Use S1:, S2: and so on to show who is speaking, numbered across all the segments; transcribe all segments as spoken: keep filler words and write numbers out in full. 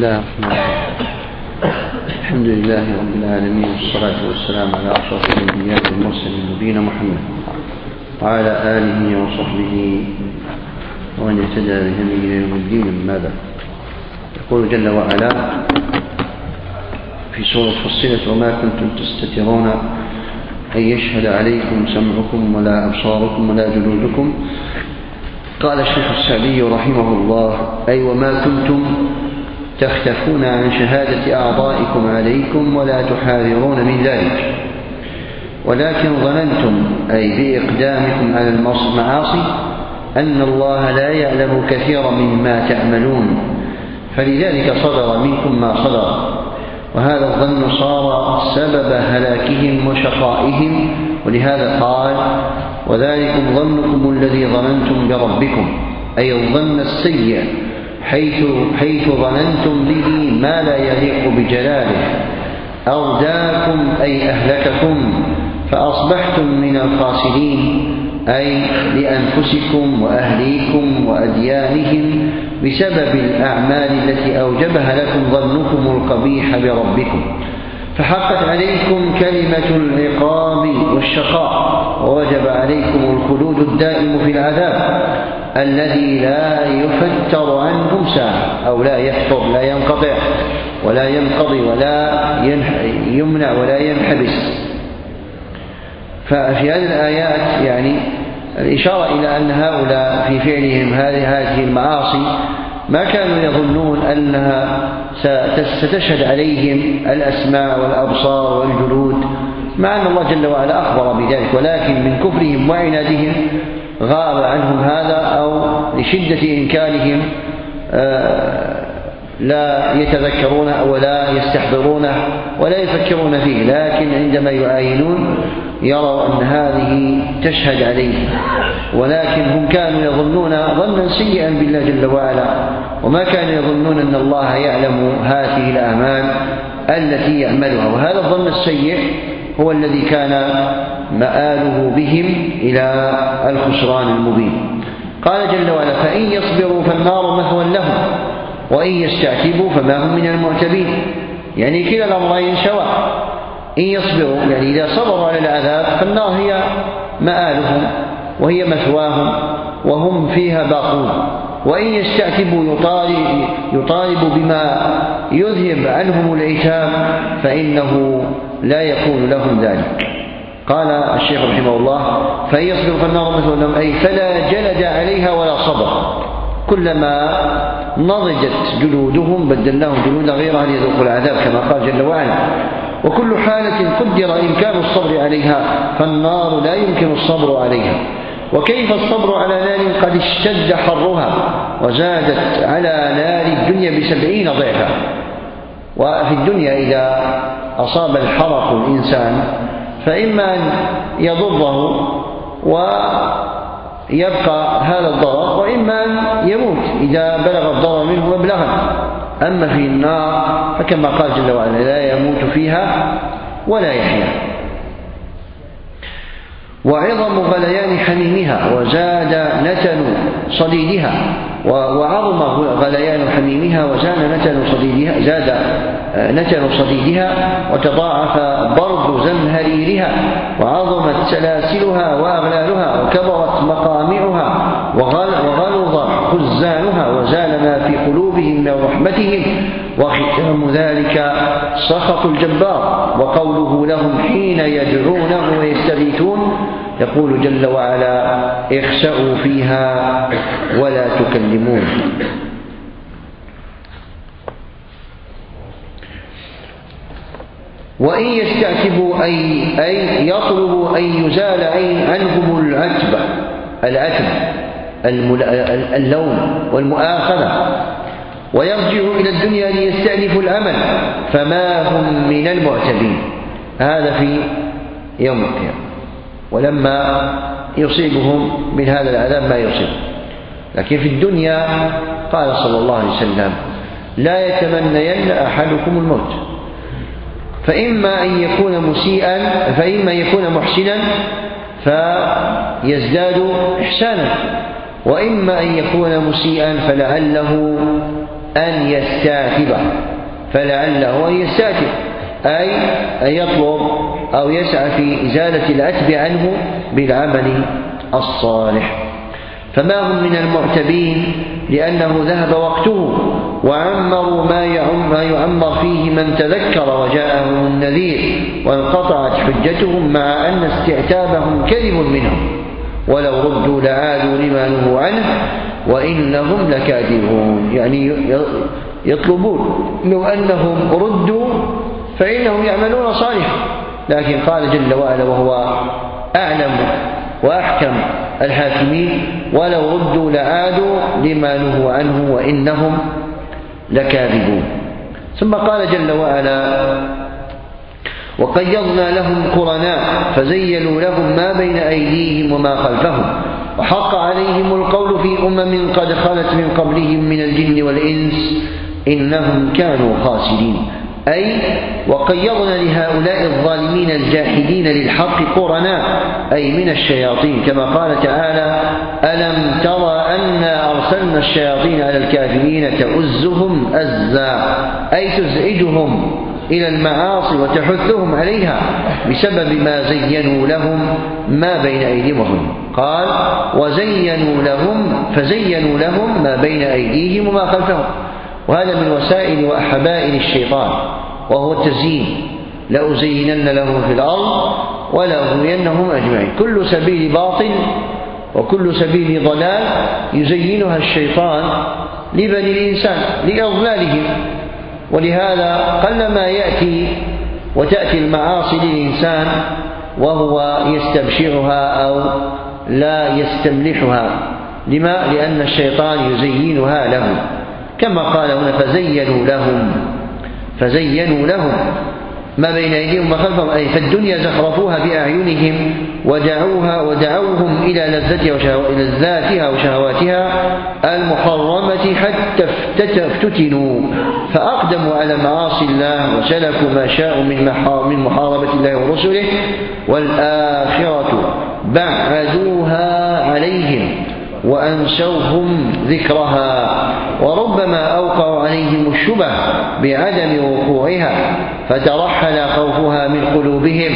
S1: الله الرحمن الرحيم. الحمد لله رب العالمين، والصلاة والسلام على أشرف الأنبياء والمرسلين نبينا محمد وعلى آله وصحبه ومن اهتدى بهديه إلى يوم الدين. أما بعد، يقول جل وعلا في سورة فصلت: وما كنتم تستترون أن يشهد عليكم سمعكم ولا أبصاركم ولا جلودكم. قال الشيخ السعدي رحمه الله: أي وما كنتم تختفون عن شهادة أعضائكم عليكم ولا تحاذرون من ذلك، ولكن ظننتم أي بإقدامكم على المعاصي أن الله لا يعلم كثيرا مما تعملون، فلذلك صدر منكم ما صدر، وهذا الظن صار سبب هلاكهم وشقائهم. ولهذا قال: وذلكم ظنكم الذي ظننتم بربكم، أي الظن السيء، حيث, حيث ظننتم به ما لا يليق بجلاله، أرداكم أي أهلككم، فأصبحتم من الخاسرين، أي لأنفسكم وأهليكم وأديانهم بسبب الأعمال التي أوجبها لكم ظنكم القبيح بربكم، فحقت عليكم كلمة العقاب والشقاء، ووجب عليكم الخلود الدائم في العذاب الذي لا يفتر عنكم ساعة، أو لا يفتر، لا ينقطع ولا ينقضي ولا يمنع ولا ينحبس. ففي هذه الآيات يعني الإشارة إلى أن هؤلاء في فعلهم هذه المعاصي ما كانوا يظنون أنها ستشهد عليهم الأسماع والأبصار والجلود، مع أن الله جل وعلا أخبر بذلك، ولكن من كفرهم وعنادهم غاب عنهم هذا، أو لشدة إنكارهم لا يتذكرونه ولا يستحضرونه ولا يفكرون فيه، لكن عندما يعاينون يروا أن هذه تشهد عليه. ولكن هم كانوا يظنون ظنا سيئا بالله جل وعلا، وما كانوا يظنون أن الله يعلم هذه الأعمال التي يعملها، وهذا الظن السيء هو الذي كان مآله بهم إلى الخسران المبين. قال جل وعلا: فإن يصبروا فالنار مثوى لهم وإن يستعتبوا فما هم من المعتبين. يعني كلا الأمرين سواء، إن يصبروا يعني إذا صبروا على العذاب فالنار هي مآلهم وهي مثواهم وهم فيها باقون، وإن يستعتبوا يطالب, يطالب بما يذهب عنهم العتاب فإنه لا يكون لهم ذلك. قال الشيخ رحمه الله: فإن يصبروا فالنار مثوى لهم، أي فلا جلد عليها ولا صبر، كلما نضجت جلودهم بدلناهم جلودا غيرها ليذوقوا العذاب، كما قال جل وعلا: وكل حالة قدر إمكان الصبر عليها فالنار لا يمكن الصبر عليها. وكيف الصبر على نار قد اشتد حرها وزادت على نار الدنيا بسبعين ضعفا؟ وفي الدنيا إذا أصاب الحرق الإنسان فإما أن يضره ويبقى هذا الضرر، وإما أن يموت إذا بلغ الضرر منه مبلغا. أما في النار فكما قال جل وعلا: لا يموت فيها ولا يحيا. وعظم غليان حميمها وزاد نتن صديدها، وعظم غليان حميمها وزاد نتن صديدها زاد نتن صديدها وتضاعف برد زمهريرها، وعظمت سلاسلها وأغلالها، وكبرت مقامعها، وغلظ خزانها، وزال ما في قلوبهم من رحمتهم، وختام ذلك سخط الجبار. وقوله لهم حين يدعونه ويستغيثون، يقول جل وعلا: اخسأوا فيها ولا تكلمون. وإن يستعتبوا أي, أي يطلبوا أن يزال عنهم العتبة العتب اللوم والمؤاخذة، ويرجعوا إلى الدنيا ليستأنفوا العمل فما هم من المعتبين. هذا في يوم القيامة، ولما يصيبهم من هذا العذاب ما يصيب. لكن في الدنيا قال صلى الله عليه وسلم: لا يتمنين أحدكم الموت، فإما أن يكون مسيئا فإما يكون محسنا فيزداد إحسانا، وإما أن يكون مسيئا فلعله أن يستعتب، فلعله أن يستعتب أي أن يطلب أو يسعى في إزالة العتب عنه بالعمل الصالح. فما هم من المعتبين لأنه ذهب وقته وعمروا ما يعمر فيه من تذكر وجاءهم النذير، وانقطعت حجتهم مع أن استعتابهم كذب منهم، ولو ردوا لعادوا لما نهوا عنه وإنهم لكاذبون. يعني يطلبون لو أنهم ردوا فإنهم يعملون صالحا، لكن قال جل وعلا وهو أعلم وأحكم الحاكمين: ولو ردوا لعادوا لما نهوا عنه وإنهم لكاذبون. ثم قال جل وعلا: وقيضنا لهم قرناء فزينوا لهم ما بين أيديهم وما خلفهم وحق عليهم القول في أمم قد خلت من قبلهم من الجن والإنس إنهم كانوا خاسرين. أي وقيضنا لهؤلاء الظالمين الجاحدين للحق قرناء أي من الشياطين، كما قال تعالى: ألم ترى أنا أرسلنا الشياطين على الكافرين تؤزهم أزا، أي تزعجهم إلى المعاصي وتحثهم عليها بسبب ما زينوا لهم ما بين أيديهم. قال: وزينوا لهم فزينوا لهم ما بين أيديهم وما خلفهم. وهذا من وسائل وحبائل الشيطان، وهو التزيين: لأزينن لهم في الأرض ولأغوينهم أجمعين. كل سبيل باطل وكل سبيل ضلال يزينها الشيطان لبني الإنسان لإضلالهم، ولهذا قلما يأتي وتأتي المعاصي للإنسان وهو يستبشرها أو لا يستملحها. لما؟ لأن الشيطان يزينها له، كما قال هنا: فزينوا لهم فزينوا لهم ما بين أيديهم وخلفهم، أي فالدنيا زخرفوها بأعينهم ودعوها ودعوهم إلى لذاتها وشهواتها المحرمة حتى افتتنوا فأقدموا على معاصي الله وسلكوا ما شاءوا من محاربة الله ورسله، والآخرة بعدوها عليهم وأنسوهم ذكرها، وربما أوقعوا عليهم الشبه بعدم وقوعها فترحل خوفها من قلوبهم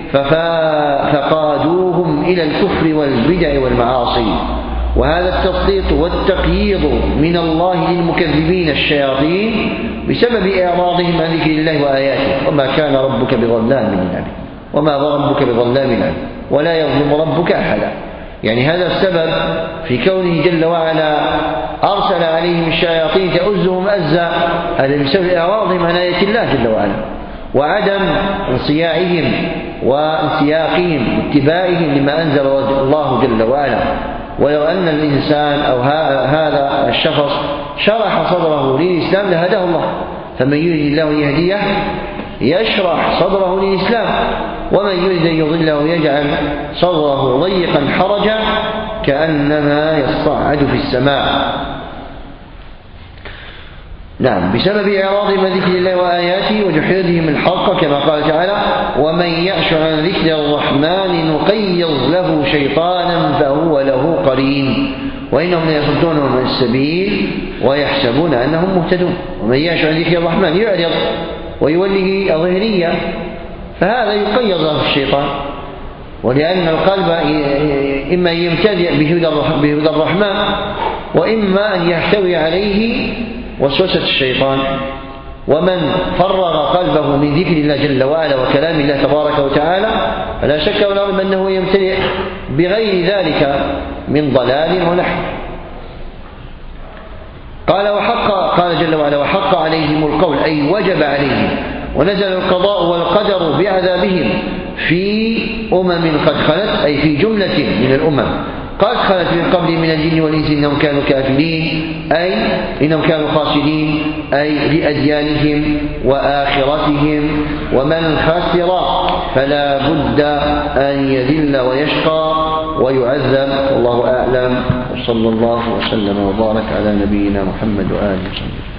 S1: فقادوهم إلى الكفر والبدع والمعاصي. وهذا التسليط والتقييض من الله للمكذبين الشياطين بسبب إعراضهم عن ذكر الله وآياته. وما كان ربك بظلام للعبيد وما ربك بظلام للعبيد ولا يظلم ربك أحدا. يعني هذا السبب في كونه جل وعلا أرسل عليهم الشياطين تؤزهم أزا، هذا بسبب إعراضهم عن آية الله جل وعلا وعدم انصياعهم وانسياقهم واتباعهم لما أنزل الله جل وعلا. ولو أن الإنسان أو هذا الشخص شرح صدره للإسلام لهداه الله، فمن يريد الله يهديه يشرح صدره للإسلام، ومن يريد أن يضله يجعل صدره ضيقا حرجا كأنما يصعد في السماء. نعم، بسبب إعراضهم عن ذكر الله وآياته وجحودهم الحق، كما قال تعالى: ومن يعش عن ذكر الرحمن نقيض له شيطانا فهو له قرين وإنهم ليصدونهم عن السبيل ويحسبون أنهم مهتدون. ومن يعش عن ذكر الرحمن يعرض ويوله ظهرية، فهذا يقيض له الشيطان، ولأن القلب إما يمتلئ بهدى الرحمن وإما أن يحتوي عليه وسوسة الشيطان. ومن فرغ قلبه من ذكر الله جل وعلا وكلام الله تبارك وتعالى فلا شك ولا ريب أنه يمتلئ بغير ذلك من ضلال ونحو. قال وحق قال جل وعلا: وحق عليهم القول، أي وجب عليهم ونزل القضاء والقدر بعذابهم في أمم قد خلت، أي في جملة من الأمم قد خلت من قبل من الجن والإنس إنهم كانوا كافرين، أي إنهم كانوا خاسرين، أي لأديانهم وآخرتهم. ومن خسر فلا بد أن يذل ويشقى ويعذب. والله أعلم، وصلى الله وسلم وبارك على نبينا محمد وآله وصحبه.